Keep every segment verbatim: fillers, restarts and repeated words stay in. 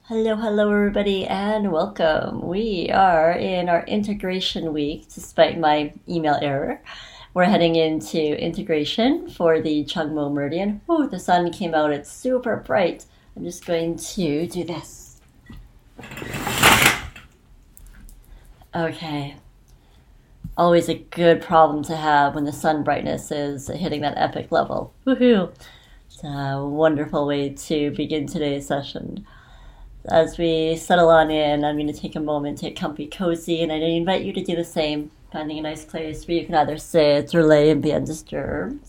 Hello, hello, everybody, and welcome. We are in our integration week, despite my email error. We're heading into integration for the Chungmo Meridian. Oh, the sun came out. It's super bright. I'm just going to do this. Okay. Always a good problem to have when the sun brightness is hitting that epic level. Woohoo! It's a wonderful way to begin today's session. As we settle on in, I'm going to take a moment to get comfy, cozy, and I invite you to do the same, finding a nice place where you can either sit or lay and be undisturbed.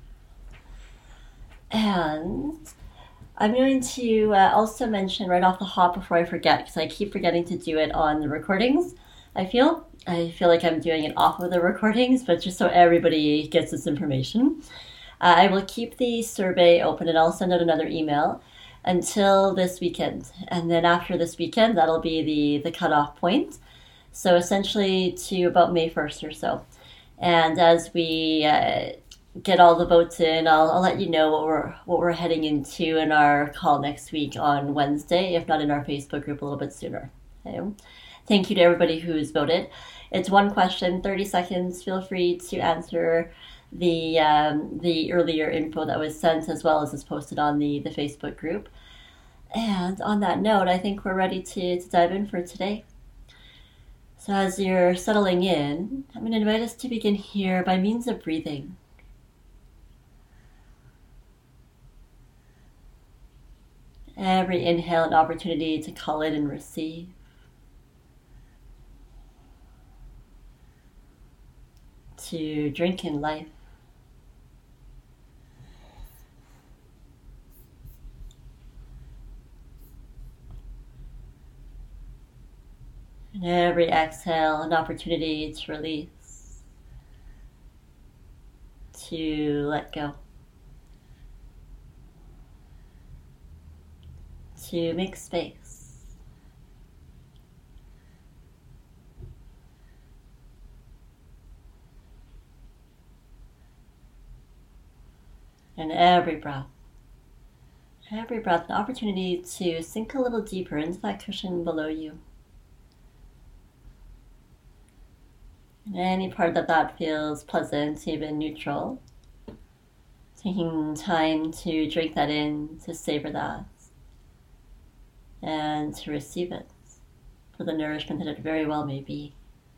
And I'm going to uh, also mention right off the hop before I forget, because I keep forgetting to do it on the recordings, I feel. I feel like I'm doing it off of the recordings, but just so everybody gets this information. Uh, I will keep the survey open, and I'll send out another email until this weekend. And then after this weekend, that'll be the, the cutoff point. So essentially to about May first or so. And as we uh, get all the votes in, I'll, I'll let you know what we're what we're heading into in our call next week on Wednesday, if not in our Facebook group a little bit sooner. Okay. Thank you to everybody who's voted. It's one question, thirty seconds. Feel free to answer the um, the earlier info that was sent, as well as is posted on the, the Facebook group. And on that note, I think we're ready to, to dive in for today. So as you're settling in, I'm going to invite us to begin here by means of breathing. Every inhale, an opportunity to call in and receive. To drink in life. And every exhale, an opportunity to release, to let go, to make space. And every breath, every breath, an opportunity to sink a little deeper into that cushion below you. And any part that that feels pleasant, even neutral, taking time to drink that in, to savor that, and to receive it for the nourishment that it very well may be.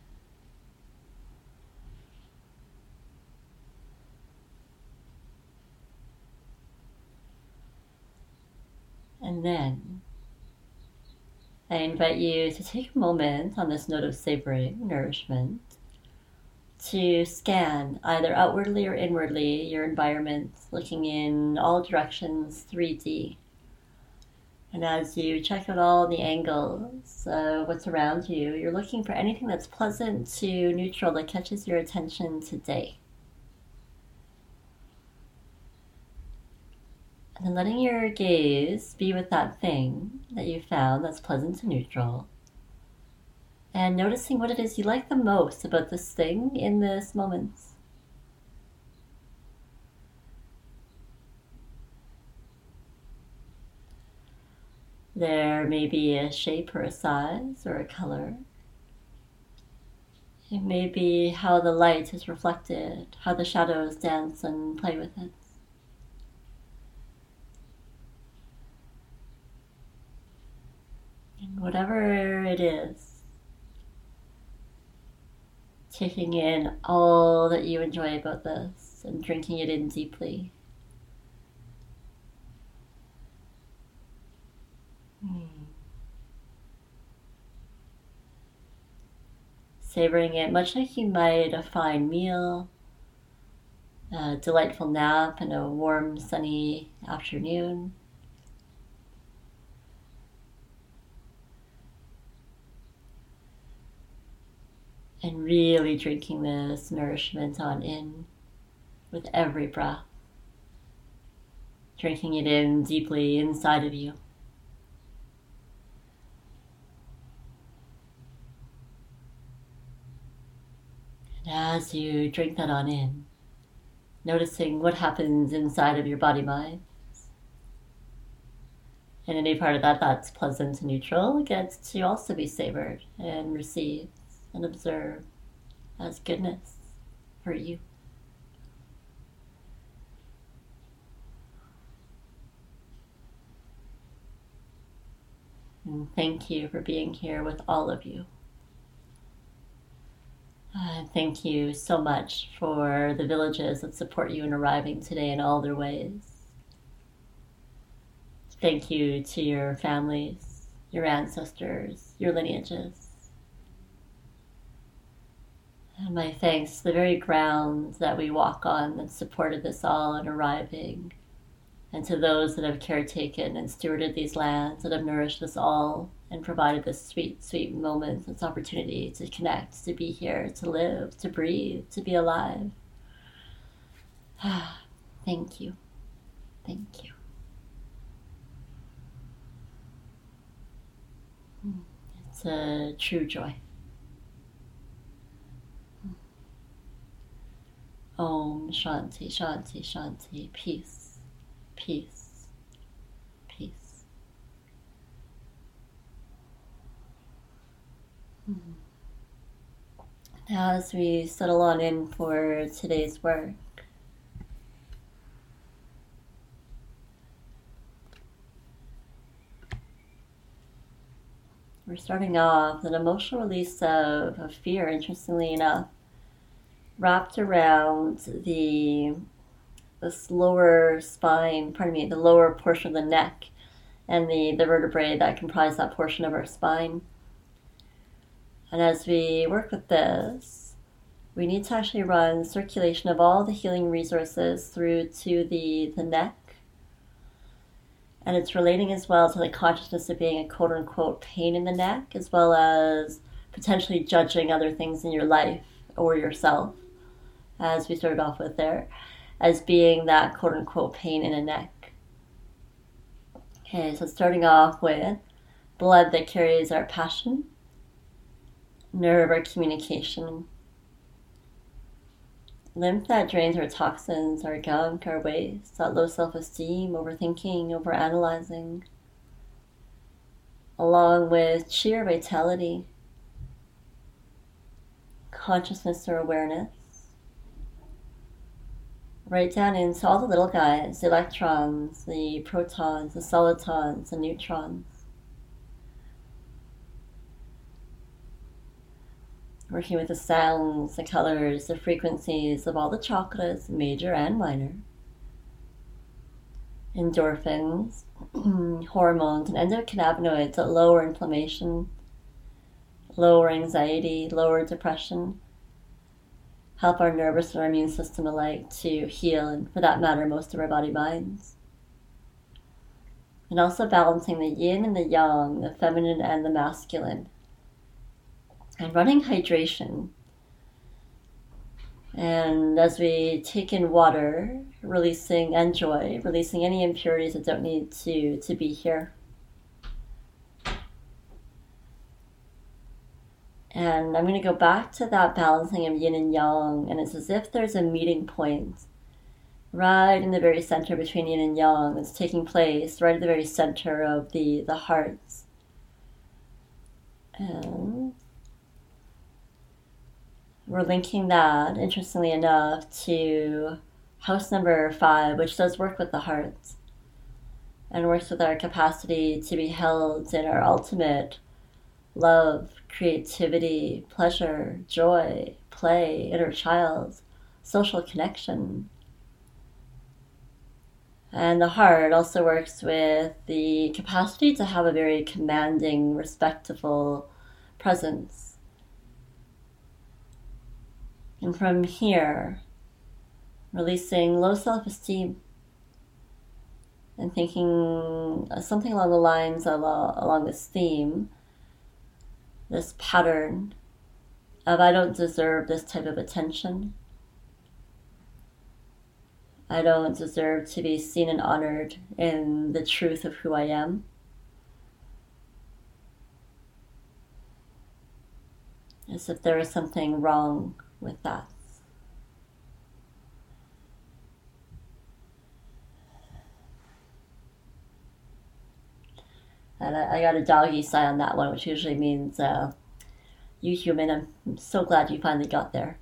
And then I invite you to take a moment on this note of savoring, nourishment, to scan either outwardly or inwardly your environment, looking in all directions, three D. And as you check out all the angles of what's around you, you're looking for anything that's pleasant to neutral that catches your attention today. And then letting your gaze be with that thing that you found that's pleasant to neutral. And noticing what it is you like the most about this thing in this moment. There may be a shape or a size or a color. It may be how the light is reflected, how the shadows dance and play with it. And whatever it is, taking in all that you enjoy about this and drinking it in deeply. Hmm. Savoring it much like you might a fine meal, a delightful nap, and a warm, sunny afternoon. And really drinking this nourishment on in with every breath. Drinking it in deeply inside of you. And as you drink that on in, noticing what happens inside of your body-mind. And any part of that that's pleasant and neutral gets to also be savored and received and observed as goodness for you. And thank you for being here with all of you. Uh, thank you so much for the villages that support you in arriving today in all their ways. Thank you to your families, your ancestors, your lineages. And my thanks to the very ground that we walk on that supported this all in arriving, and to those that have caretaken and stewarded these lands, that have nourished us all and provided this sweet, sweet moment, this opportunity to connect, to be here, to live, to breathe, to be alive. Thank you. Thank you. It's a true joy. Om Shanti, Shanti, Shanti. Peace, peace, peace. Now, as we settle on in for today's work, we're starting off with an emotional release of, of fear, interestingly enough, wrapped around the this lower spine, pardon me, the lower portion of the neck and the, the vertebrae that comprise that portion of our spine. And as we work with this, we need to actually run circulation of all the healing resources through to the, the neck. And it's relating as well to the consciousness of being a quote-unquote pain in the neck, as well as potentially judging other things in your life or yourself, as we started off with there, as being that quote-unquote pain in a neck. Okay, so starting off with blood that carries our passion, nerve our communication, lymph that drains our toxins, our gunk, our waste, that low self-esteem, overthinking, overanalyzing, along with sheer vitality, consciousness or awareness, right down into all the little guys, the electrons, the protons, the solitons, the neutrons. Working with the sounds, the colors, the frequencies of all the chakras, major and minor. Endorphins, hormones, and endocannabinoids that lower inflammation, lower anxiety, lower depression, help our nervous and our immune system alike to heal, and for that matter, most of our body minds. And also balancing the yin and the yang, the feminine and the masculine. And running hydration. And as we take in water, releasing and joy, releasing any impurities that don't need to, to be here. And I'm going to go back to that balancing of yin and yang, and it's as if there's a meeting point right in the very center between yin and yang that's taking place right at the very center of the, the hearts. And we're linking that, interestingly enough, to house number five, which does work with the heart and works with our capacity to be held in our ultimate love, creativity, pleasure, joy, play, inner child, social connection. And the heart also works with the capacity to have a very commanding, respectful presence. And from here, releasing low self-esteem and thinking something along the lines of uh, along this theme, this pattern of I don't deserve this type of attention. I don't deserve to be seen and honored in the truth of who I am. As if there is something wrong with that. And I, I got a doggy sign on that one, which usually means, uh, you human, I'm, I'm so glad you finally got there.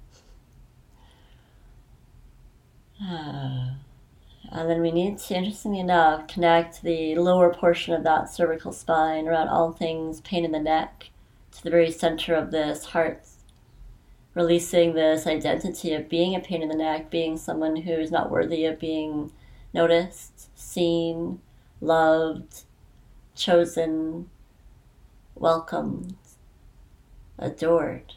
And then we need to, interestingly enough, connect the lower portion of that cervical spine around all things pain in the neck to the very center of this heart, releasing this identity of being a pain in the neck, being someone who is not worthy of being noticed, seen, loved, chosen, welcomed, adored.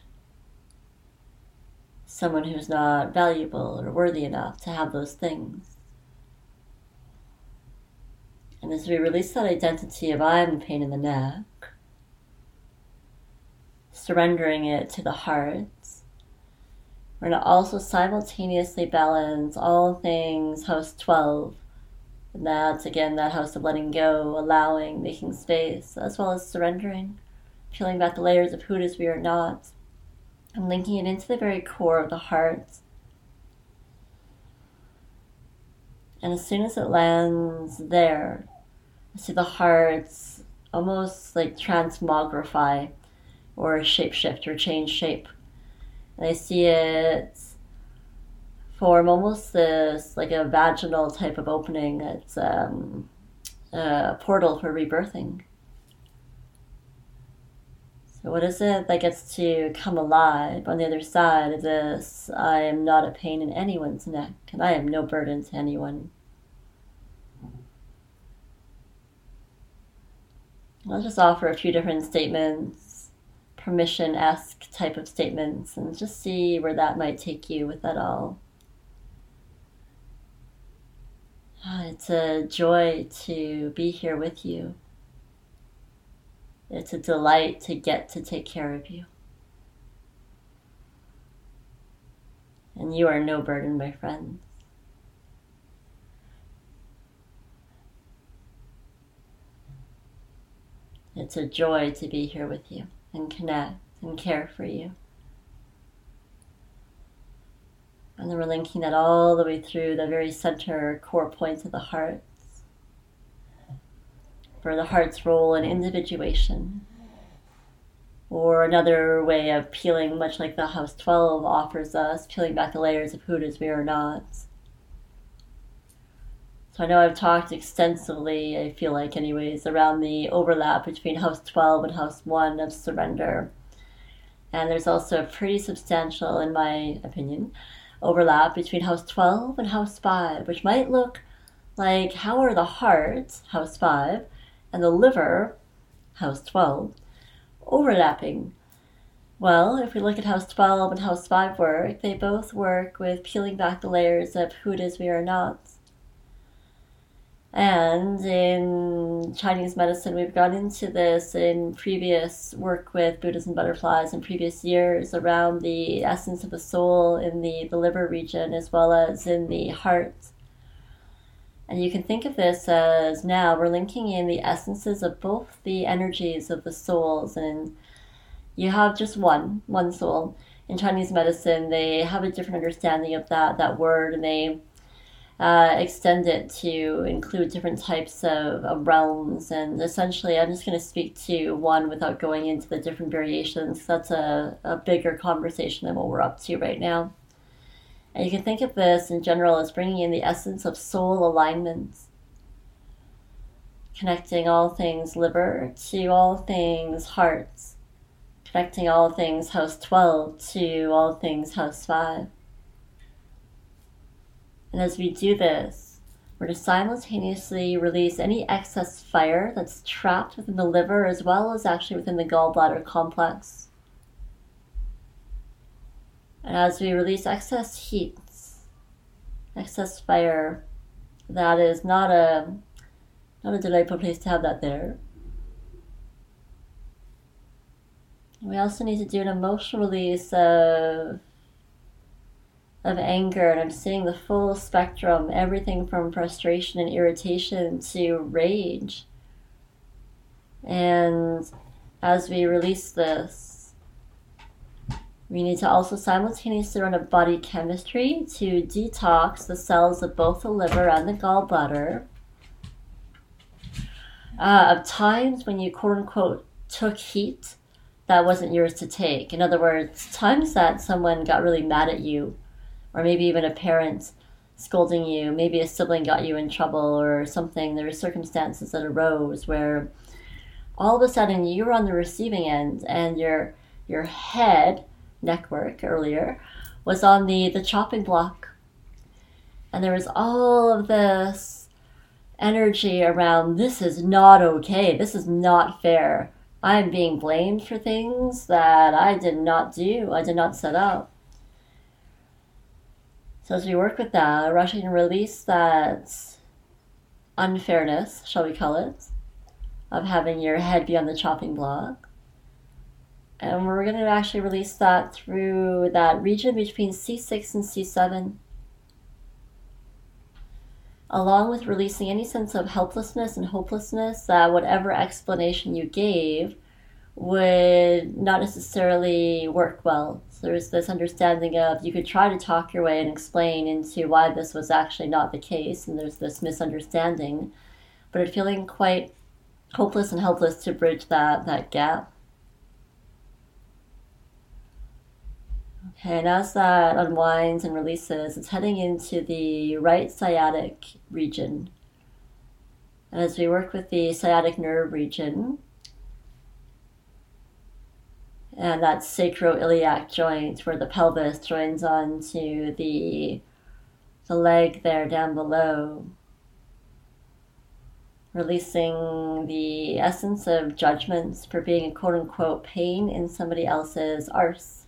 Someone who's not valuable or worthy enough to have those things. And as we release that identity of I'm a pain in the neck, surrendering it to the heart, we're going to also simultaneously balance all things house twelve. And that's, again, that house of letting go, allowing, making space, as well as surrendering, peeling back the layers of who it is we are not, and linking it into the very core of the heart. And as soon as it lands there, I see the heart almost like transmogrify or shapeshift or change shape. And I see it form almost this, like a vaginal type of opening. It's um, a portal for rebirthing. So what is it that gets to come alive on the other side of this? I am not a pain in anyone's neck, and I am no burden to anyone. I'll just offer a few different statements, permission-esque type of statements, and just see where that might take you with that all. It's a joy to be here with you. It's a delight to get to take care of you. And you are no burden, my friends. It's a joy to be here with you and connect and care for you. And then we're linking that all the way through the very center core points of the heart, for the heart's role in individuation. Or another way of peeling, much like the House twelve offers us, peeling back the layers of who it is we are not. So I know I've talked extensively, I feel like anyways, around the overlap between House twelve and House one of surrender. And there's also a pretty substantial, in my opinion, overlap between House twelve and House five, which might look like how are the heart, House five, and the liver, House twelve, overlapping. Well, if we look at House twelve and House five work, they both work with peeling back the layers of who it is we are not. And in Chinese medicine, we've gone into this in previous work with Buddhas and butterflies in previous years around the essence of the soul in the, the liver region as well as in the heart. And you can think of this as now we're linking in the essences of both the energies of the souls. And you have just one, one soul. In Chinese medicine, they have a different understanding of that, that word, and they Uh, extend it to include different types of, of realms. And essentially, I'm just going to speak to one without going into the different variations. That's a, a bigger conversation than what we're up to right now. And you can think of this in general as bringing in the essence of soul alignment, connecting all things liver to all things heart, connecting all things House twelve to all things House five. And as we do this, we're to simultaneously release any excess fire that's trapped within the liver as well as actually within the gallbladder complex. And as we release excess heat, excess fire, that is not a, not a delightful place to have that there. We also need to do an emotional release of of anger, and I'm seeing the full spectrum, everything from frustration and irritation to rage. And as we release this, we need to also simultaneously run a body chemistry to detox the cells of both the liver and the gallbladder. uh, of times when you quote unquote took heat that wasn't yours to take. In other words, times that someone got really mad at you, or maybe even a parent scolding you, maybe a sibling got you in trouble or something. There were circumstances that arose where all of a sudden you were on the receiving end and your your head, neckwork earlier, was on the, the chopping block. And there was all of this energy around, this is not okay, this is not fair. I am being blamed for things that I did not do, I did not set up. So as we work with that, we're actually going to release that unfairness, shall we call it, of having your head be on the chopping block. And we're going to actually release that through that region between C six and C seven, along with releasing any sense of helplessness and hopelessness that whatever explanation you gave would not necessarily work well. So there's this understanding of you could try to talk your way and explain into why this was actually not the case, and there's this misunderstanding, but it's feeling quite hopeless and helpless to bridge that, that gap. Okay, and as that unwinds and releases, it's heading into the right sciatic region. And as we work with the sciatic nerve region, and that sacroiliac joint where the pelvis joins onto the, the leg there down below, releasing the essence of judgments for being a quote-unquote pain in somebody else's arse.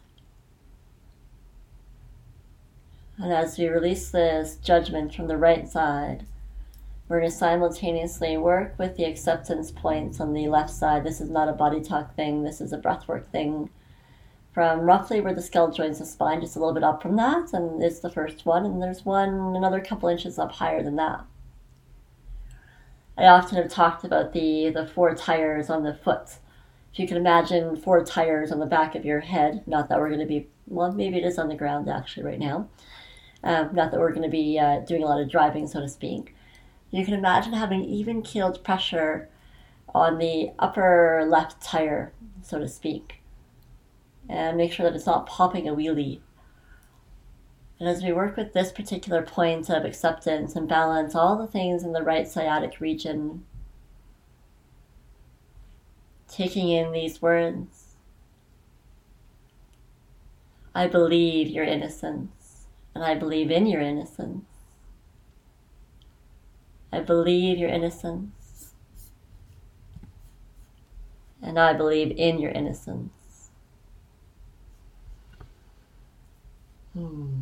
And as we release this judgment from the right side, we're going to simultaneously work with the acceptance points on the left side. This is not a body talk thing, this is a breathwork thing. From roughly where the skull joins the spine, just a little bit up from that, and it's the first one, and there's one another couple inches up higher than that. I often have talked about the, the four tires on the foot. If you can imagine four tires on the back of your head, not that we're going to be, well, maybe it is on the ground actually right now. Um, not that we're going to be uh, doing a lot of driving, so to speak. You can imagine having even-keeled pressure on the upper left tire, so to speak. And make sure that it's not popping a wheelie. And as we work with this particular point of acceptance and balance, all the things in the right sciatic region, taking in these words, I believe your innocence. And I believe in your innocence. I believe your innocence. And I believe in your innocence. Hmm.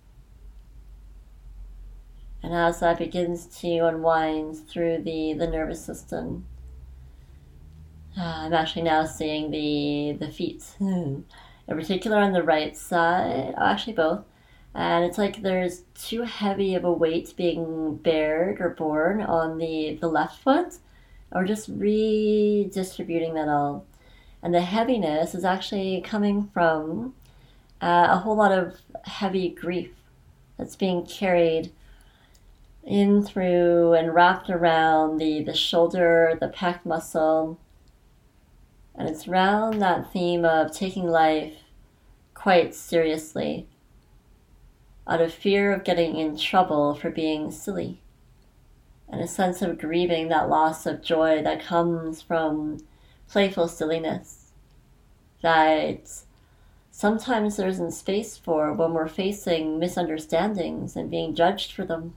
And as that begins to unwind through the, the nervous system, uh, I'm actually now seeing the, the feet. In particular on the right side, actually both. And it's like there's too heavy of a weight being bared or borne on the, the left foot, or just redistributing that all. And the heaviness is actually coming from uh, a whole lot of heavy grief that's being carried in through and wrapped around the, the shoulder, the pec muscle. And it's around that theme of taking life quite seriously, out of fear of getting in trouble for being silly, and a sense of grieving that loss of joy that comes from playful silliness that sometimes there isn't space for when we're facing misunderstandings and being judged for them.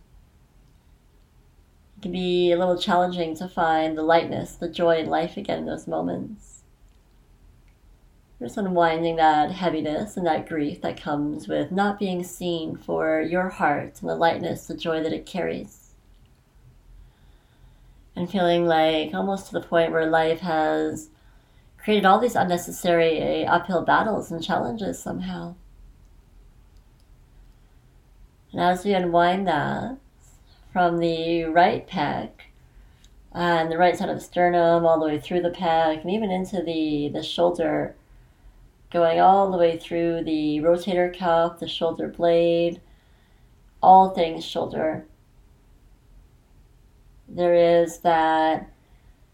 It can be a little challenging to find the lightness, the joy in life again in those moments. Just unwinding that heaviness and that grief that comes with not being seen for your heart and the lightness, the joy that it carries. And feeling like almost to the point where life has created all these unnecessary uphill battles and challenges somehow. And as we unwind that from the right pec and the right side of the sternum all the way through the pec and even into the, the shoulder, going all the way through the rotator cuff, the shoulder blade, all things shoulder. There is that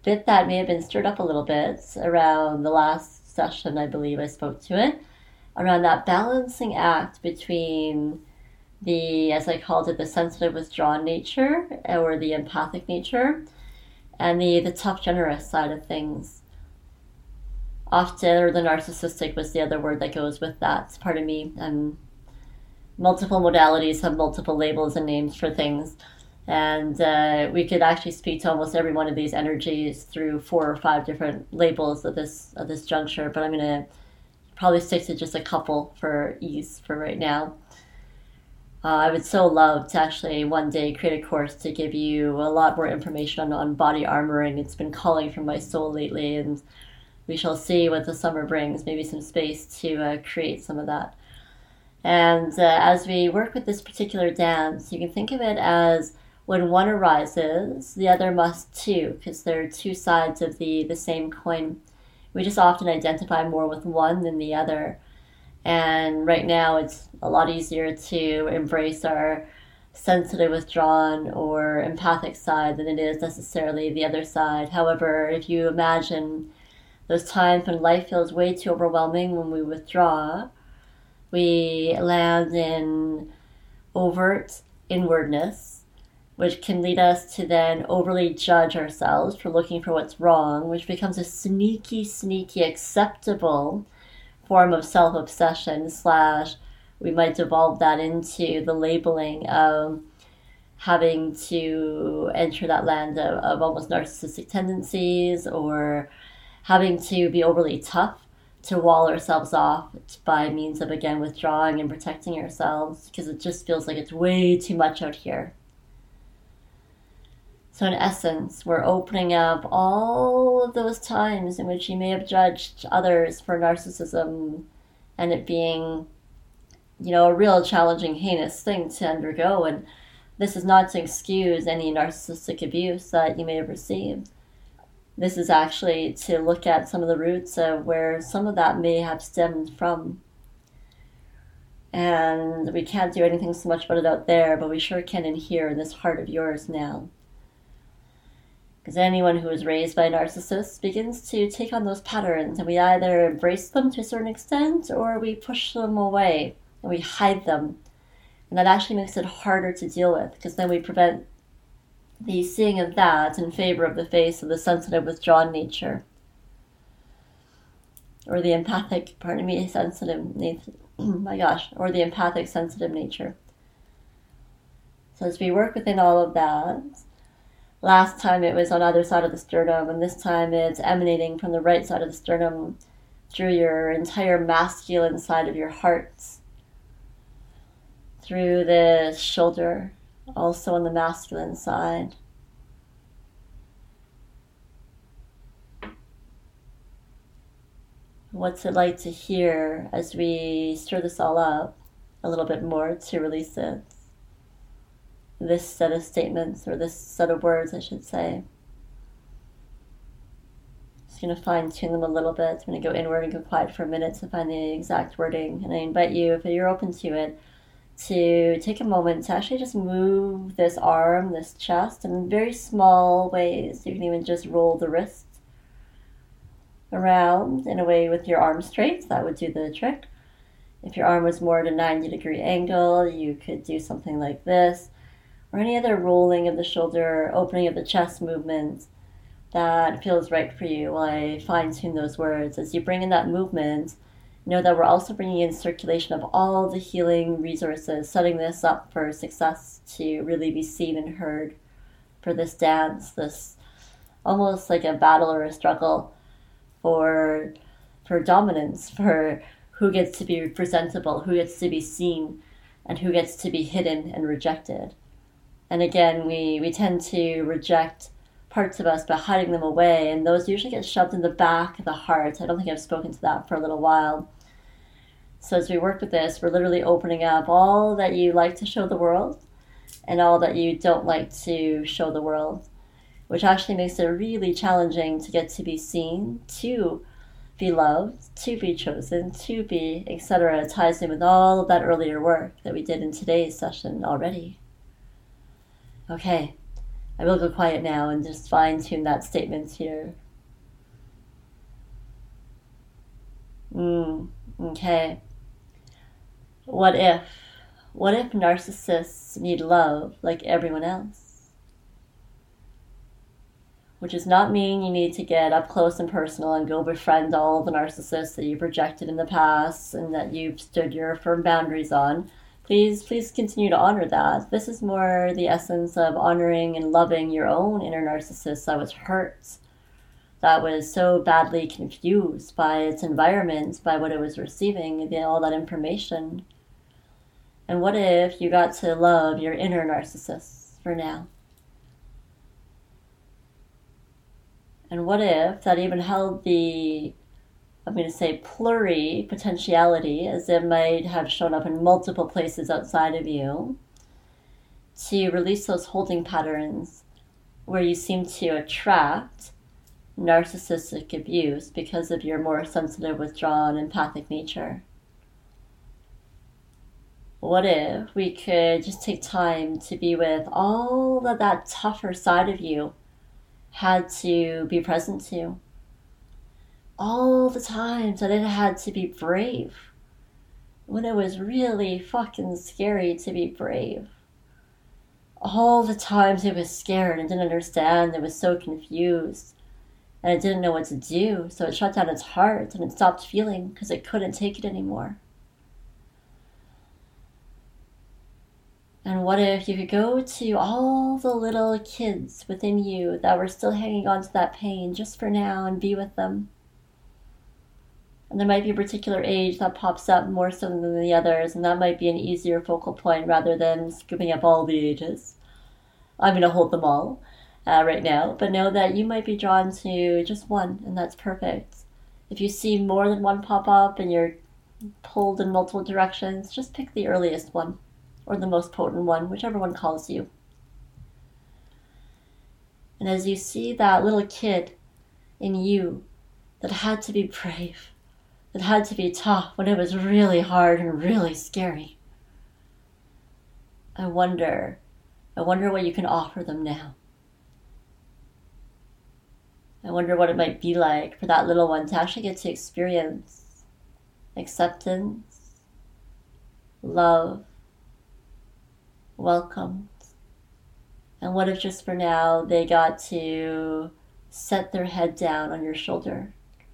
bit that may have been stirred up a little bit around the last session, I believe I spoke to it, around that balancing act between the, as I called it, the sensitive withdrawn nature or the empathic nature, and the, the tough generous side of things. Often, or the narcissistic was the other word that goes with that. Pardon me. Um, multiple modalities have multiple labels and names for things. And uh, we could actually speak to almost every one of these energies through four or five different labels at this at this juncture. But I'm going to probably stick to just a couple for ease for right now. Uh, I would so love to actually one day create a course to give you a lot more information on, on body armoring. It's been calling from my soul lately, and we shall see what the summer brings, maybe some space to uh, create some of that. And uh, as we work with this particular dance, you can think of it as when one arises, the other must too, because they're two sides of the, the same coin. We just often identify more with one than the other. And right now it's a lot easier to embrace our sensitive, withdrawn, or empathic side than it is necessarily the other side. However, if you imagine those times when life feels way too overwhelming, when we withdraw, we land in overt inwardness, which can lead us to then overly judge ourselves for looking for what's wrong, which becomes a sneaky, sneaky, acceptable form of self-obsession, slash we might devolve that into the labeling of having to enter that land of, of almost narcissistic tendencies, or having to be overly tough to wall ourselves off by means of, again, withdrawing and protecting ourselves, because it just feels like it's way too much out here. So in essence, we're opening up all of those times in which you may have judged others for narcissism, and it being, you know, a real challenging, heinous thing to undergo. And this is not to excuse any narcissistic abuse that you may have received. This is actually to look at some of the roots of where some of that may have stemmed from. And we can't do anything so much about it out there, but we sure can in here, in this heart of yours now. Because anyone who is raised by narcissists begins to take on those patterns, and we either embrace them to a certain extent, or we push them away, and we hide them. And that actually makes it harder to deal with, because then we prevent the seeing of that in favor of the face of the sensitive, withdrawn nature. Or the empathic, pardon me, sensitive nature. My gosh, or the empathic, sensitive nature. So as we work within all of that, last time it was on either side of the sternum, and this time it's emanating from the right side of the sternum through your entire masculine side of your heart, through the shoulder, also on the masculine side. What's it like to hear as we stir this all up a little bit more to release it? This set of statements, or this set of words, I should say. Just going to fine tune them a little bit. I'm going to go inward and go quiet for a minute to find the exact wording. And I invite you, if you're open to it, to take a moment to actually just move this arm, this chest, in very small ways. You can even just roll the wrist around in a way with your arm straight. That would do the trick. If your arm was more at a ninety degree angle, you could do something like this, or any other rolling of the shoulder, opening of the chest movement that feels right for you while I fine-tune those words. As you bring in that movement, know that we're also bringing in circulation of all the healing resources, setting this up for success to really be seen and heard for this dance, this almost like a battle or a struggle for, for dominance, for who gets to be presentable, who gets to be seen, and who gets to be hidden and rejected. And again, we, we tend to reject parts of us by hiding them away, and those usually get shoved in the back of the heart. I don't think I've spoken to that for a little while. So as we work with this, we're literally opening up all that you like to show the world and all that you don't like to show the world, which actually makes it really challenging to get to be seen, to be loved, to be chosen, to be, et cetera. It ties in with all of that earlier work that we did in today's session already. Okay, I will go quiet now and just fine tune that statement here. Mm, okay. What if? What if narcissists need love like everyone else? Which does not mean you need to get up close and personal and go befriend all the narcissists that you projected in the past and that you've stood your firm boundaries on. Please, please continue to honor that. This is more the essence of honoring and loving your own inner narcissist that was hurt, that was so badly confused by its environment, by what it was receiving, all that information. And what if you got to love your inner narcissist for now? And what if that even held the, I'm going to say, pluri-potentiality, as it might have shown up in multiple places outside of you, to release those holding patterns where you seem to attract narcissistic abuse because of your more sensitive, withdrawn, empathic nature. What if we could just take time to be with all of that tougher side of you had to be present to? All the times that it had to be brave, when it was really fucking scary to be brave. All the times it was scared and didn't understand, it was so confused, and it didn't know what to do, so it shut down its heart and it stopped feeling because it couldn't take it anymore. And what if you could go to all the little kids within you that were still hanging on to that pain just for now and be with them? And there might be a particular age that pops up more so than the others, and that might be an easier focal point rather than scooping up all the ages. I'm going to hold them all uh, right now, but know that you might be drawn to just one, and that's perfect. If you see more than one pop up and you're pulled in multiple directions, just pick the earliest one, or the most potent one, whichever one calls you. And as you see that little kid in you that had to be brave, that had to be tough when it was really hard and really scary, I wonder, I wonder what you can offer them now. I wonder what it might be like for that little one to actually get to experience acceptance, love, welcomed. And what if just for now they got to set their head down on your shoulder,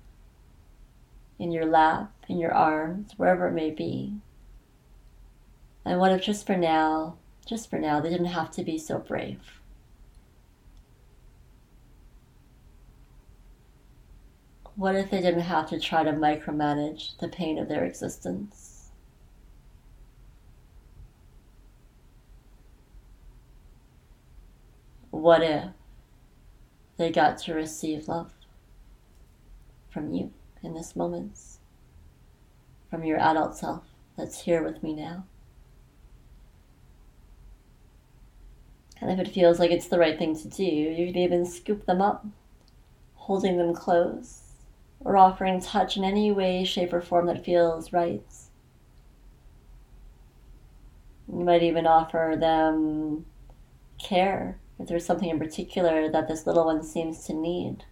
in your lap, in your arms, wherever it may be. And what if just for now, just for now, they didn't have to be so brave? What if they didn't have to try to micromanage the pain of their existence? What if they got to receive love from you in this moment, from your adult self that's here with me now? And if it feels like it's the right thing to do, you could even scoop them up, holding them close, or offering touch in any way, shape, or form that feels right. You might even offer them care if there's something in particular that this little one seems to need.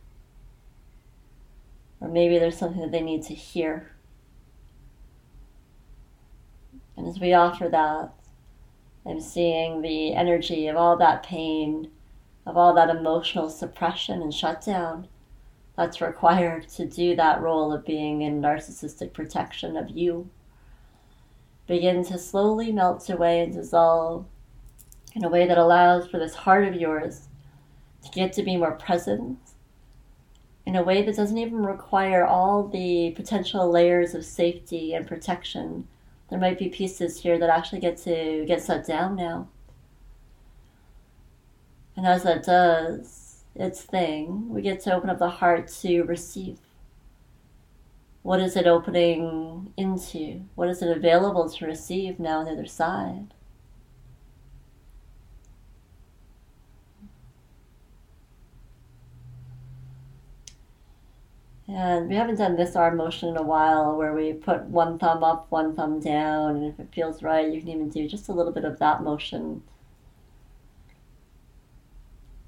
Or maybe there's something that they need to hear. And as we offer that, I'm seeing the energy of all that pain, of all that emotional suppression and shutdown that's required to do that role of being in narcissistic protection of you, begin to slowly melt away and dissolve in a way that allows for this heart of yours to get to be more present, in a way that doesn't even require all the potential layers of safety and protection. There might be pieces here that actually get to get set down now. And as that does its thing, we get to open up the heart to receive. What is it opening into? What is it available to receive now on the other side? And we haven't done this arm motion in a while, where we put one thumb up, one thumb down, and if it feels right, you can even do just a little bit of that motion.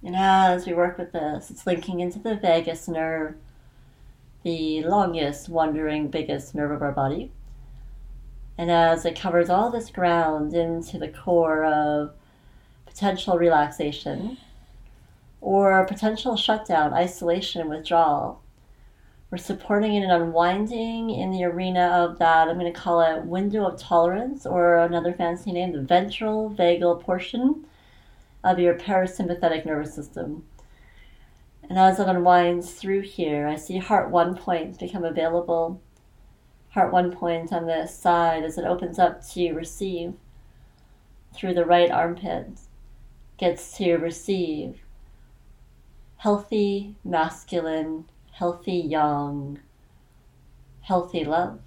And as we work with this, it's linking into the vagus nerve, the longest, wandering, biggest nerve of our body. And as it covers all this ground into the core of potential relaxation or potential shutdown, isolation, and withdrawal, we're supporting it and unwinding in the arena of that, I'm going to call it window of tolerance, or another fancy name, the ventral vagal portion of your parasympathetic nervous system. And as it unwinds through here, I see heart one point become available. Heart one point on this side as it opens up to receive through the right armpit, gets to receive healthy, masculine, healthy, young, healthy love.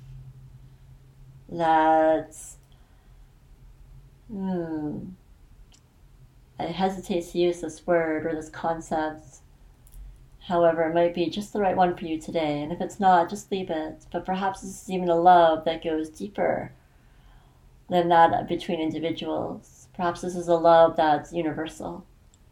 That's, hmm, I hesitate to use this word or this concept. However, it might be just the right one for you today. And if it's not, just leave it. But perhaps this is even a love that goes deeper than that between individuals. Perhaps this is a love that's universal.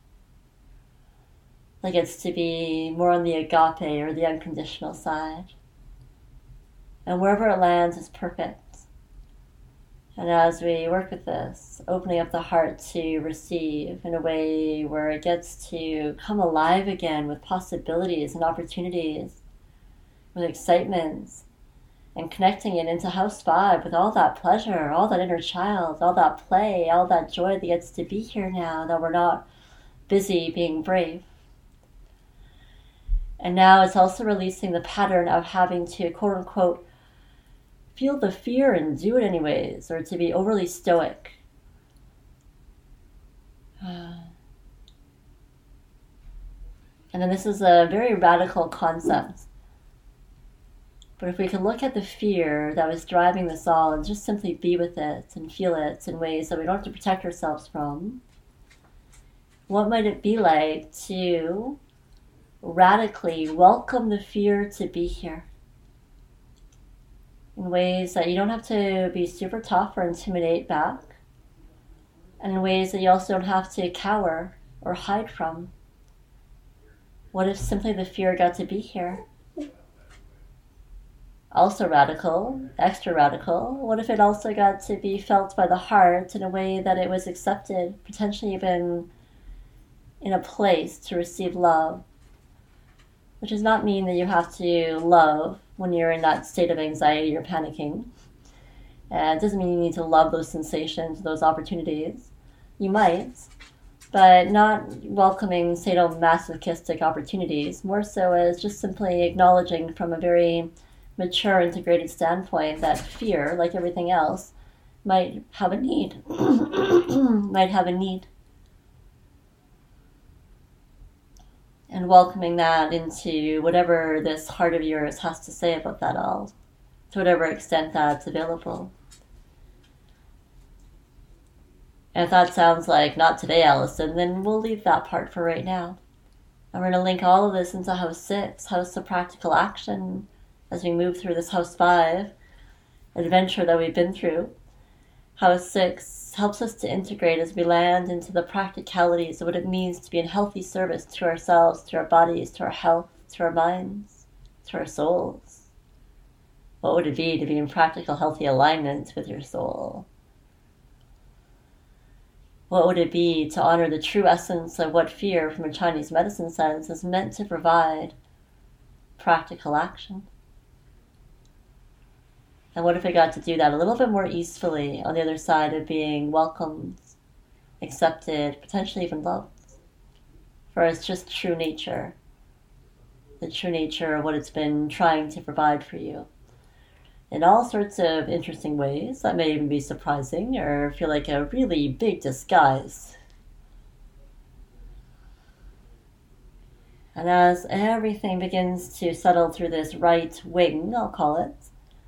That gets to be more on the agape or the unconditional side. And wherever it lands is perfect. And as we work with this, opening up the heart to receive in a way where it gets to come alive again with possibilities and opportunities, with excitement, and connecting it into house five with all that pleasure, all that inner child, all that play, all that joy that gets to be here now, that we're not busy being brave. And now it's also releasing the pattern of having to, quote unquote, feel the fear and do it anyways, or to be overly stoic. And then this is a very radical concept. But if we can look at the fear that was driving this all and just simply be with it and feel it in ways that we don't have to protect ourselves from, what might it be like to radically welcome the fear to be here? In ways that you don't have to be super tough or intimidate back, and in ways that you also don't have to cower or hide from. What if simply the fear got to be here? Also radical, extra radical, what if it also got to be felt by the heart in a way that it was accepted, potentially even in a place to receive love? Which does not mean that you have to love when you're in that state of anxiety or panicking. And it doesn't mean you need to love those sensations, those opportunities. You might, but not welcoming sadomasochistic opportunities, more so as just simply acknowledging from a very mature, integrated standpoint that fear, like everything else, might have a need. might have a need. And welcoming that into whatever this heart of yours has to say about that all, to whatever extent that's available. And if that sounds like, not today, Allison, then we'll leave that part for right now. And we're going to link all of this into House six, House of Practical Action, as we move through this House five adventure that we've been through. House six helps us to integrate as we land into the practicalities of what it means to be in healthy service to ourselves, to our bodies, to our health, to our minds, to our souls. What would it be to be in practical, healthy alignment with your soul? What would it be to honor the true essence of what fear, from a Chinese medicine sense, is meant to provide? Practical action. And what if we got to do that a little bit more easefully on the other side of being welcomed, accepted, potentially even loved, for its just true nature, the true nature of what it's been trying to provide for you, in all sorts of interesting ways that may even be surprising or feel like a really big disguise. And as everything begins to settle through this right wing, I'll call it,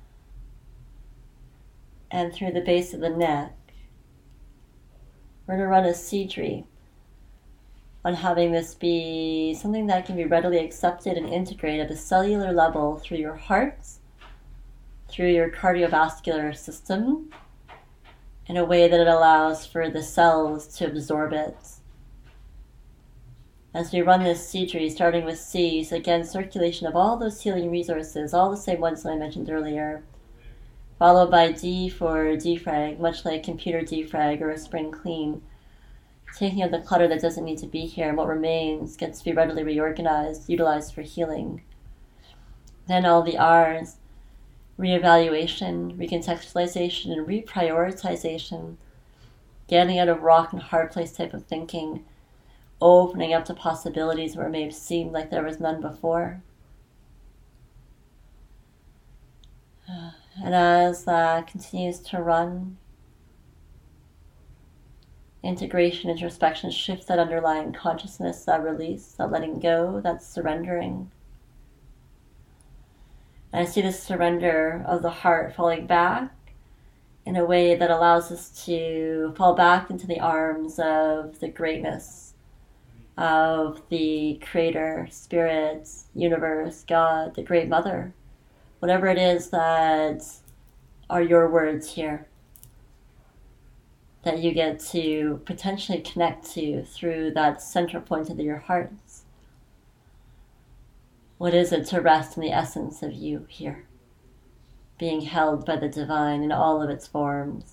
and through the base of the neck, we're going to run a Seedry on having this be something that can be readily accepted and integrated at a cellular level through your heart, through your cardiovascular system, in a way that it allows for the cells to absorb it. As we run this C tree, starting with C, so again, circulation of all those healing resources, all the same ones that I mentioned earlier, followed by D for defrag, much like computer defrag or a spring clean, taking out the clutter that doesn't need to be here, and what remains gets to be readily reorganized, utilized for healing. Then all the R's, reevaluation, recontextualization, and reprioritization, getting out of rock and hard place type of thinking, opening up to possibilities where it may have seemed like there was none before. And as that continues to run, integration, introspection shifts that underlying consciousness, that release, that letting go, that surrendering. And I see this surrender of the heart falling back in a way that allows us to fall back into the arms of the greatness of the Creator, Spirit, Universe, God, the Great Mother, whatever it is that are your words here, that you get to potentially connect to through that center point of your hearts. What is it to rest in the essence of you here, being held by the divine in all of its forms,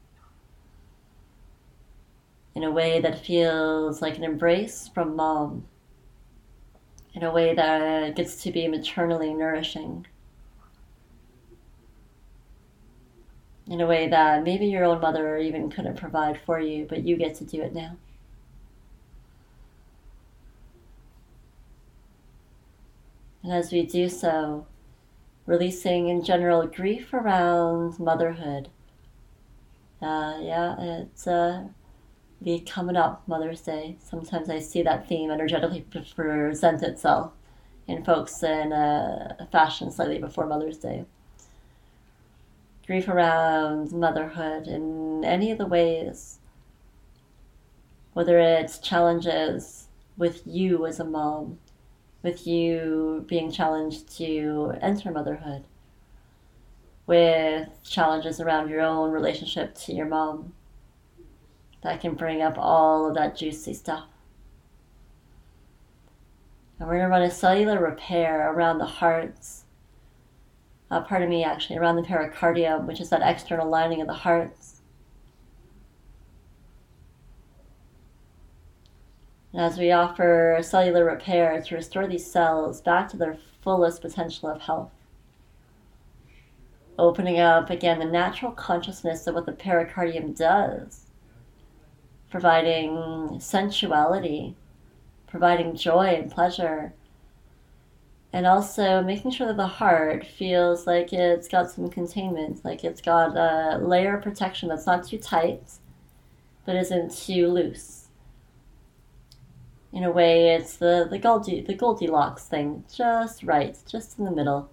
in a way that feels like an embrace from mom, in a way that gets to be maternally nourishing, in a way that maybe your own mother even couldn't provide for you, but you get to do it now. And as we do so, releasing in general grief around motherhood. Uh, yeah, it's uh, be coming up, Mother's Day. Sometimes I see that theme energetically present itself in folks in a fashion slightly before Mother's Day. Grief around motherhood in any of the ways, whether it's challenges with you as a mom, with you being challenged to enter motherhood, with challenges around your own relationship to your mom, that can bring up all of that juicy stuff. And we're going to run a cellular repair around the hearts, uh, pardon me, actually, around the pericardium, which is that external lining of the hearts. And as we offer cellular repair to restore these cells back to their fullest potential of health, opening up again the natural consciousness of what the pericardium does, providing sensuality, providing joy and pleasure, and also making sure that the heart feels like it's got some containment, like it's got a layer of protection that's not too tight, but isn't too loose. In a way, it's the, the, Goldi, the Goldilocks thing, just right, just in the middle.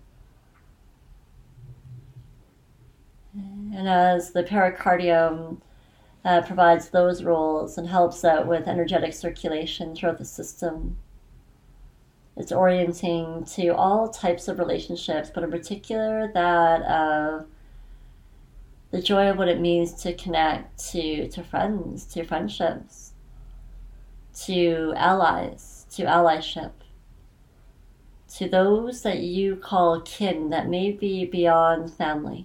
And as the pericardium uh, provides those roles and helps out with energetic circulation throughout the system, it's orienting to all types of relationships, but in particular that of the joy of what it means to connect to, to friends, to friendships, to allies, to allyship, to those that you call kin that may be beyond family.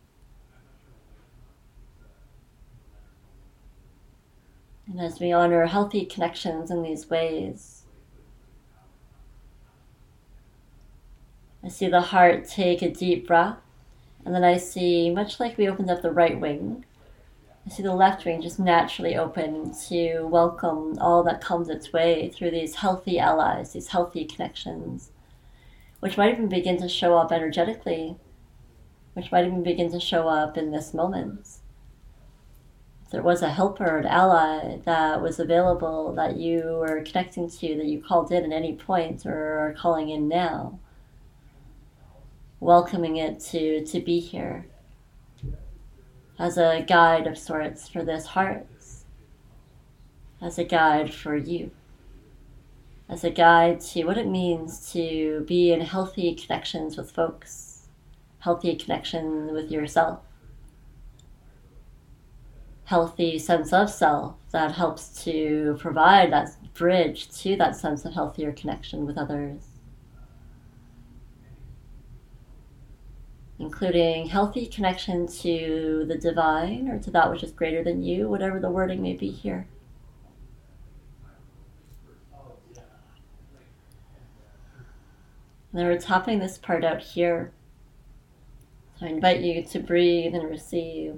And as we honor healthy connections in these ways, I see the heart take a deep breath, and then I see, much like we opened up the right wing, I see the left wing just naturally open to welcome all that comes its way through these healthy allies, these healthy connections, which might even begin to show up energetically, which might even begin to show up in this moment. If there was a helper, an ally that was available, that you were connecting to, that you called in at any point or are calling in now, welcoming it to, to be here as a guide of sorts for this heart, as a guide for you, as a guide to what it means to be in healthy connections with folks, healthy connection with yourself. healthy sense of self that helps to provide that bridge to that sense of healthier connection with others, including healthy connection to the divine or to that which is greater than you, whatever the wording may be here. And then we're topping this part out here. So I invite you to breathe and receive.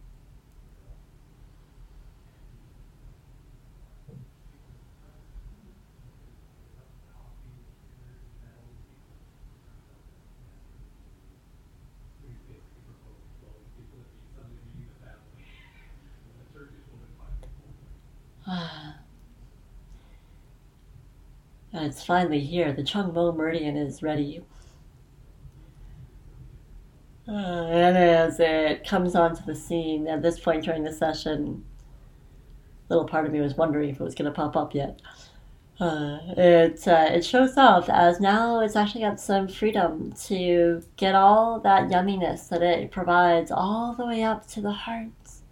And it's finally here. The Chung Mo Meridian is ready. Uh, and as it comes onto the scene, at this point during the session, a little part of me was wondering if it was going to pop up yet. Uh, it uh, it shows up as now it's actually got some freedom to get all that yumminess that it provides all the way up to the heart,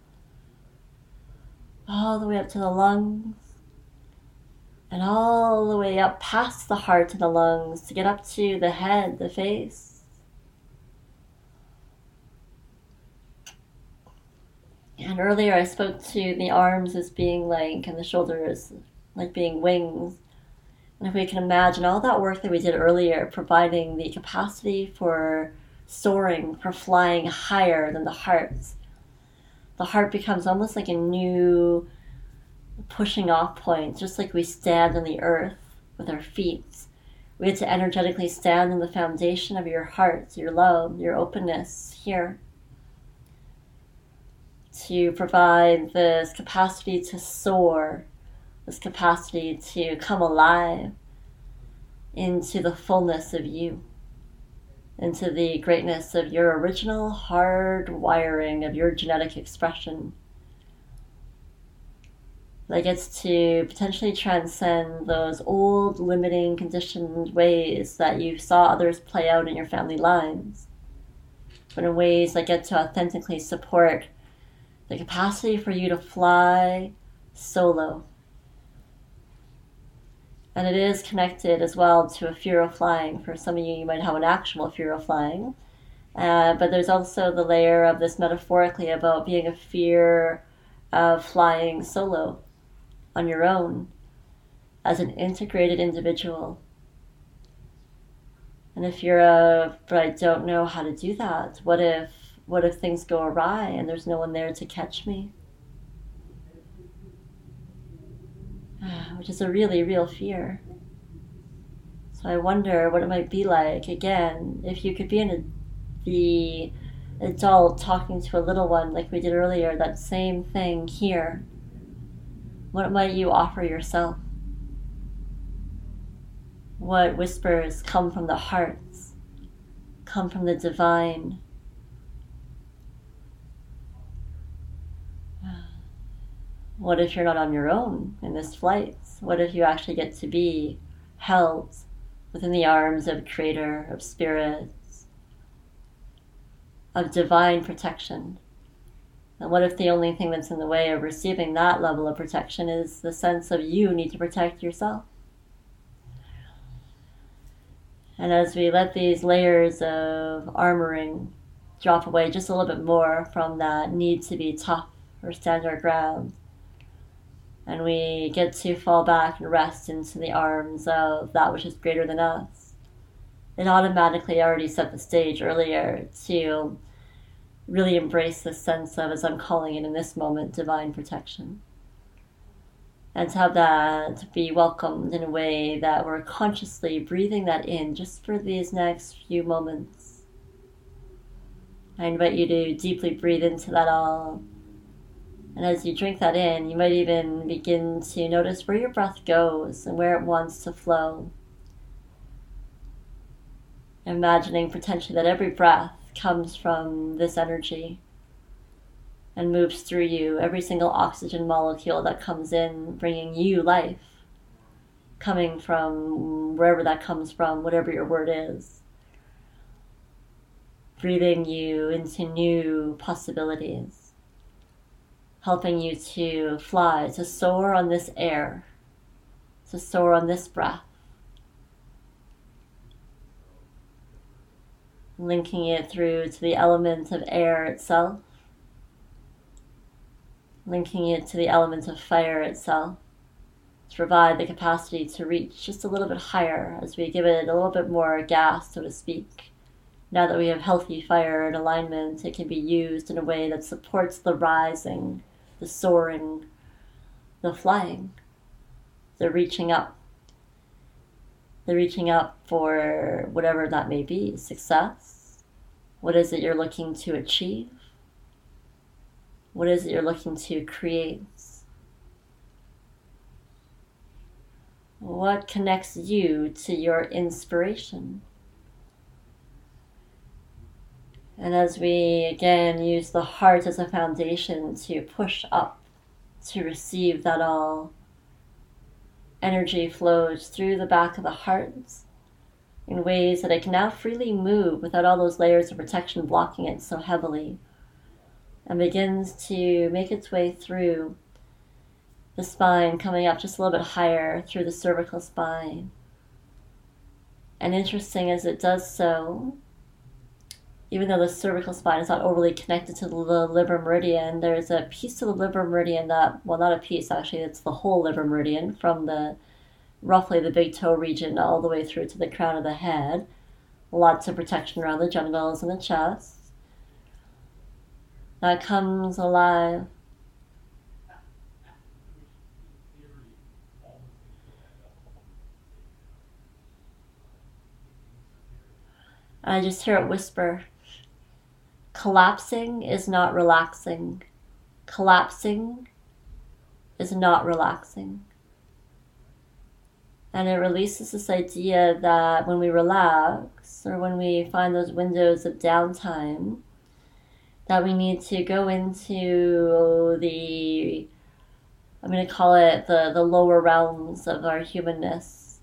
all the way up to the lungs, and all the way up past the heart and the lungs to get up to the head, the face. And earlier I spoke to the arms as being like, and the shoulders like being wings. And if we can imagine all that work that we did earlier, providing the capacity for soaring, for flying higher than the heart, the heart becomes almost like a new pushing off point, just like we stand on the earth with our feet. We get to energetically stand in the foundation of your heart, your love, your openness here, to provide this capacity to soar, this capacity to come alive into the fullness of you, into the greatness of your original hard wiring of your genetic expression, that gets to potentially transcend those old, limiting, conditioned ways that you saw others play out in your family lines, but in ways that get to authentically support the capacity for you to fly solo. And it is connected as well to a fear of flying. For some of you, you might have an actual fear of flying. Uh, but there's also the layer of this metaphorically about being a fear of flying solo on your own as an integrated individual. And if you're a, but I don't know how to do that, what if, what if things go awry and there's no one there to catch me? Which is a really real fear. So I wonder what it might be like, again, if you could be an, the adult talking to a little one like we did earlier, that same thing here. What might you offer yourself? What whispers come from the hearts, come from the divine? What if you're not on your own in this flight? What if you actually get to be held within the arms of Creator, of spirits, of divine protection? And what if the only thing that's in the way of receiving that level of protection is the sense of you need to protect yourself? And as we let these layers of armoring drop away just a little bit more from that need to be tough or stand our ground, and we get to fall back and rest into the arms of that which is greater than us, it automatically already set the stage earlier to really embrace this sense of, as I'm calling it in this moment, divine protection. And to have that be welcomed in a way that we're consciously breathing that in just for these next few moments. I invite you to deeply breathe into that all. And as you drink that in, you might even begin to notice where your breath goes and where it wants to flow. Imagining potentially that every breath comes from this energy and moves through you, every single oxygen molecule that comes in, bringing you life, coming from wherever that comes from, whatever your word is. Breathing you into new possibilities. helping you to fly, to soar on this air, to soar on this breath, linking it through to the element of air itself, linking it to the element of fire itself, to provide the capacity to reach just a little bit higher as we give it a little bit more gas, so to speak. Now that we have healthy fire in alignment, it can be used in a way that supports the rising, the soaring, the flying, the reaching up, the reaching up for whatever that may be, success. What is it you're looking to achieve? What is it you're looking to create? What connects you to your inspiration? And as we again use the heart as a foundation to push up, to receive that all, energy flows through the back of the heart in ways that it can now freely move without all those layers of protection blocking it so heavily, and begins to make its way through the spine, coming up just a little bit higher through the cervical spine. And interesting as it does so, even though the cervical spine is not overly connected to the liver meridian, there's a piece of the liver meridian that, well, not a piece, actually, it's the whole liver meridian from the roughly the big toe region all the way through to the crown of the head. Lots of protection around the genitals and the chest. That comes alive. I just hear it whisper. Collapsing is not relaxing. Collapsing is not relaxing. And it releases this idea that when we relax, or when we find those windows of downtime, that we need to go into the, I'm going to call it the, the lower realms of our humanness.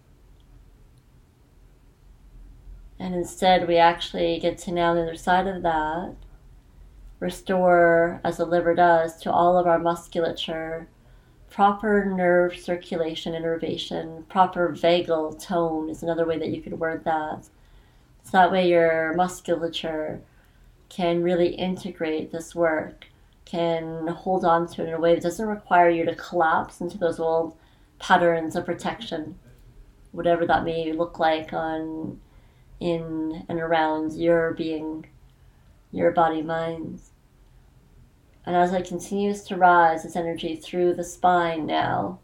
And instead we actually get to now on the other side of that, restore, as the liver does, to all of our musculature, proper nerve circulation, innervation, proper vagal tone is another way that you could word that. So that way your musculature can really integrate this work, can hold on to it in a way that doesn't require you to collapse into those old patterns of protection, whatever that may look like on in and around your being, your body, mind. And as it continues to rise, this energy through the spine now,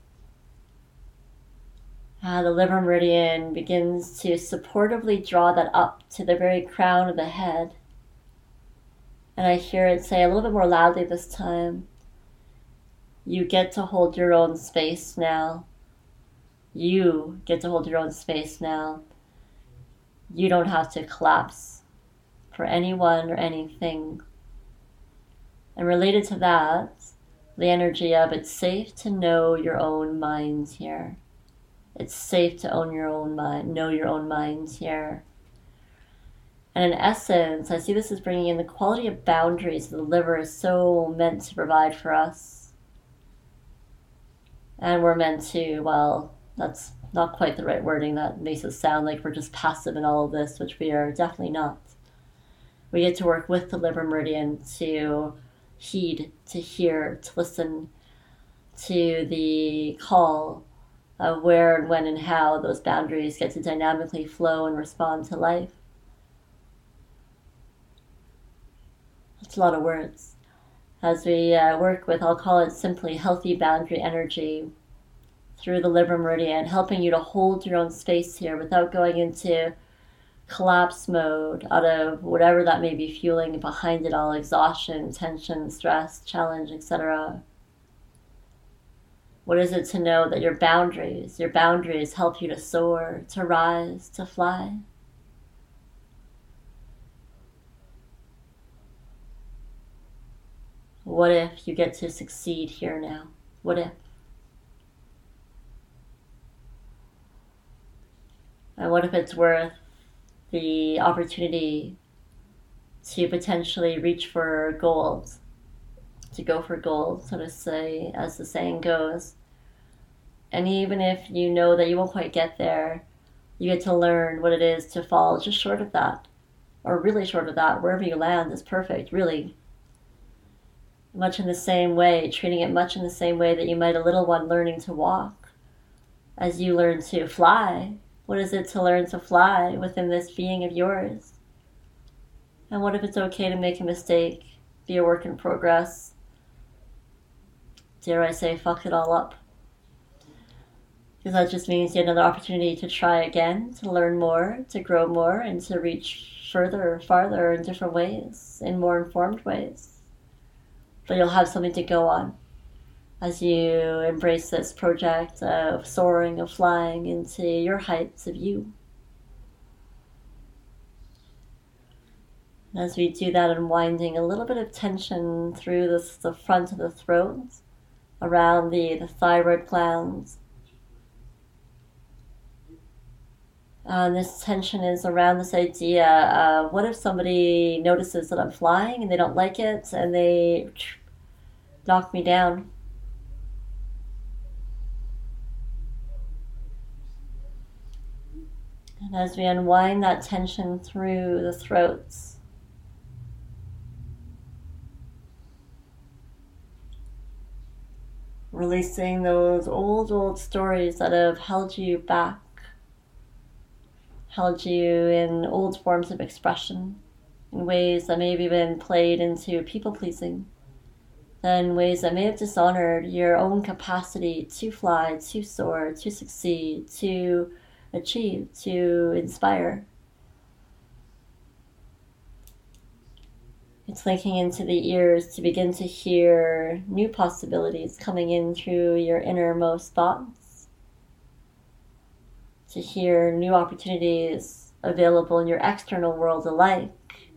uh, the liver meridian begins to supportively draw that up to the very crown of the head. And I hear it say a little bit more loudly this time, you get to hold your own space now. You get to hold your own space now. You don't have to collapse for anyone or anything. And related to that, the energy of it's safe to know your own mind here. It's safe to own your own mind, know your own mind here. And in essence, I see this as bringing in the quality of boundaries that the liver is so meant to provide for us. And we're meant to, well, that's not quite the right wording. That makes it sound like we're just passive in all of this, which we are definitely not. We get to work with the liver meridian to heed, to hear, to listen to the call of where and when and how those boundaries get to dynamically flow and respond to life. That's a lot of words. As we uh, work with, I'll call it simply healthy boundary energy through the liver meridian, helping you to hold your own space here without going into collapse mode out of whatever that may be fueling behind it all, exhaustion, tension, stress, challenge, et cetera. What is it to know that your boundaries, your boundaries help you to soar, to rise, to fly? What if you get to succeed here now? What if? And what if it's worth the opportunity to potentially reach for goals, to go for gold, so to say, as the saying goes. And even if you know that you won't quite get there, you get to learn what it is to fall just short of that, or really short of that. Wherever you land is perfect, really. Much in the same way, treating it much in the same way that you might a little one learning to walk. As you learn to fly, what is it to learn to fly within this being of yours? And what if it's okay to make a mistake, be a work in progress? Dare I say, fuck it all up? Because that just means you had another opportunity to try again, to learn more, to grow more, and to reach further, farther in different ways, in more informed ways. But you'll have something to go on as you embrace this project of soaring, of flying into your heights of you. And as we do that, unwinding a little bit of tension through this, the front of the throat, around the, the thyroid glands. And this tension is around this idea of what if somebody notices that I'm flying and they don't like it and they knock me down? And as we unwind that tension through the throats, releasing those old, old stories that have held you back, held you in old forms of expression, in ways that may have been played into people-pleasing, in ways that may have dishonored your own capacity to fly, to soar, to succeed, to achieve, to inspire. It's linking into the ears to begin to hear new possibilities coming in through your innermost thoughts, to hear new opportunities available in your external world alike.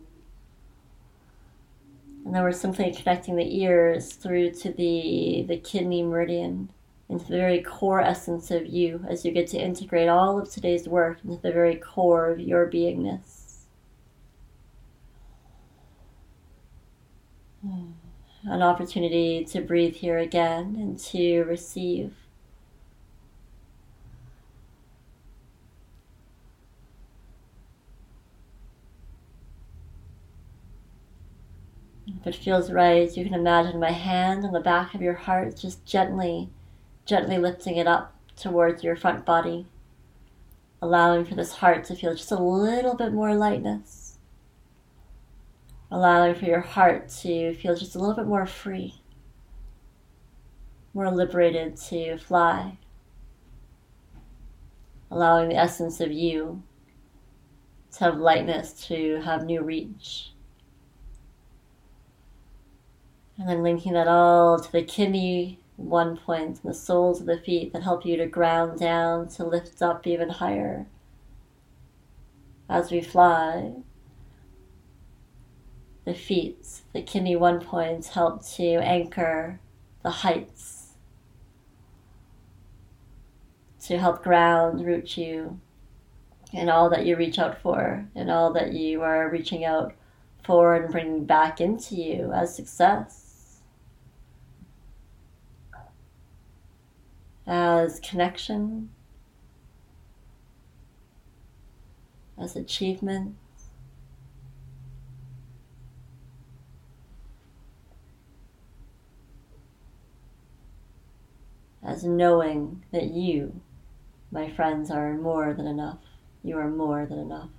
And then we're simply connecting the ears through to the, the kidney meridian, into the very core essence of you, as you get to integrate all of today's work into the very core of your beingness. An opportunity to breathe here again and to receive. If it feels right, you can imagine my hand on the back of your heart, just gently, gently lifting it up towards your front body, allowing for this heart to feel just a little bit more lightness. Allowing for your heart to feel just a little bit more free, more liberated to fly. Allowing the essence of you to have lightness, to have new reach. And then linking that all to the kidney one point and the soles of the feet that help you to ground down, to lift up even higher as we fly. The feet, the kidney one points help to anchor the heights, to help ground, root you in all that you reach out for, in all that you are reaching out for and bringing back into you as success, as connection, as achievement. As knowing that you, my friends, are more than enough. You are more than enough.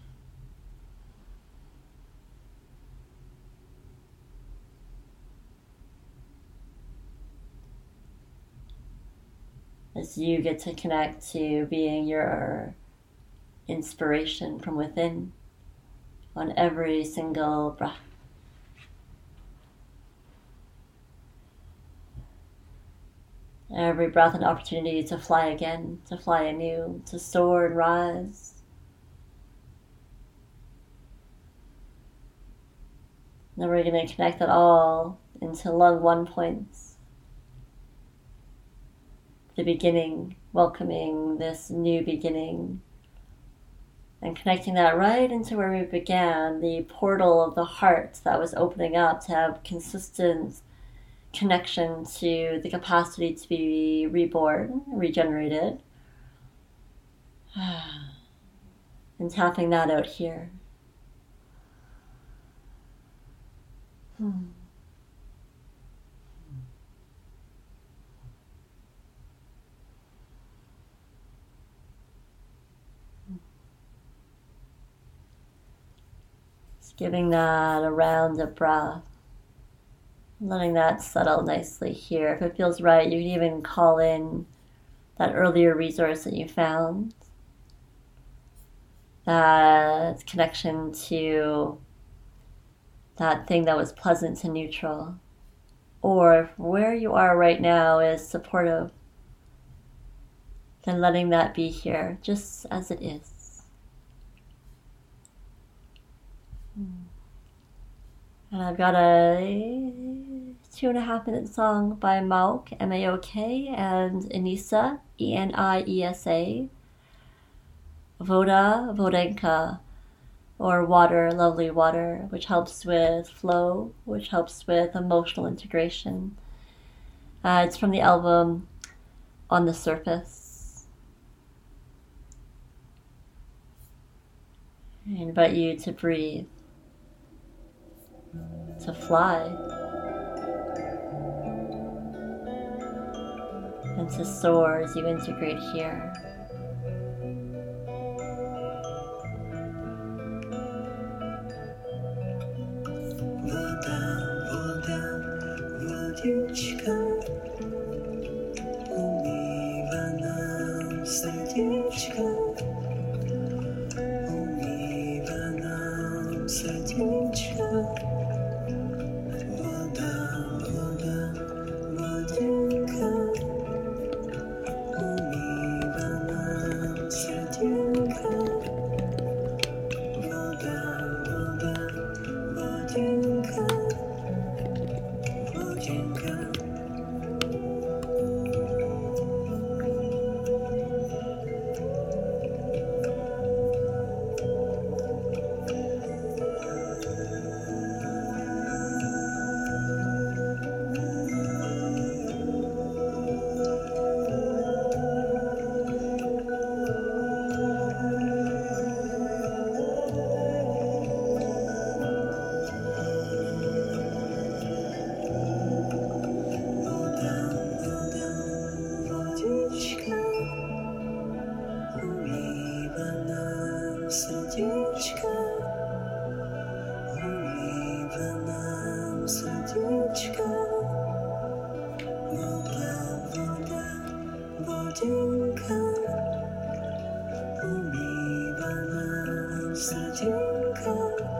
As you get to connect to being your inspiration from within on every single breath. Every breath an opportunity to fly again, to fly anew, to soar and rise. Then we're going to connect that all into lung one points. The beginning, welcoming this new beginning. And connecting that right into where we began, the portal of the heart that was opening up to have consistent connection to the capacity to be reborn, regenerated. And tapping that out here. Hmm. Just giving that a round of breath. Letting that settle nicely here. If it feels right, you can even call in that earlier resource that you found. That connection to that thing that was pleasant to neutral. Or if where you are right now is supportive, then letting that be here just as it is. And I've got a two and a half minute song by Mauk, M A O K, and Enisa, E N I E S A, Voda, Vodenka, or Water, Lovely Water, which helps with flow, which helps with emotional integration. Uh, it's from the album On the Surface. I invite you to breathe, to fly, and to soar as you integrate here. Водичка, умива нам сердечко, умива нам сердечко. Вода, вода, водинка, умива нам сердечко. Вода, вода, водинка. Сердечко, умива нам сердечко. Вода, вода, водинка, умива нам сердечко.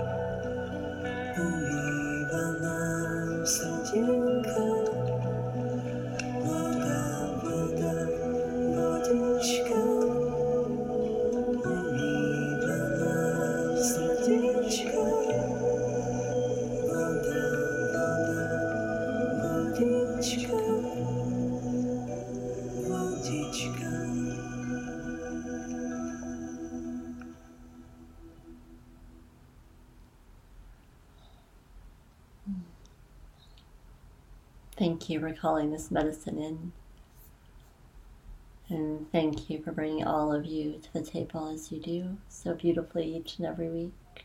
Умива нам сердечко. Вода, вода, водичка. Сердечко, вода, вода, водичка, водичка. Thank you for calling this medicine in. And thank you for bringing all of you to the table as you do so beautifully each and every week.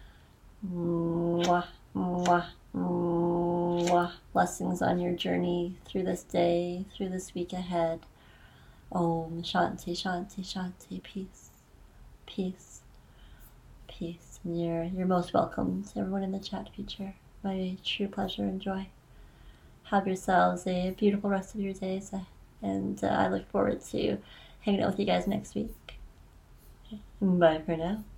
Mwah, mwah, mwah. Blessings on your journey through this day, through this week ahead. Om Shanti, Shanti, Shanti. Peace, peace, peace. And you're, you're most welcome to everyone in the chat feature. My true pleasure and joy. Have yourselves a beautiful rest of your days. And uh, I look forward to hanging out with you guys next week. Bye for now.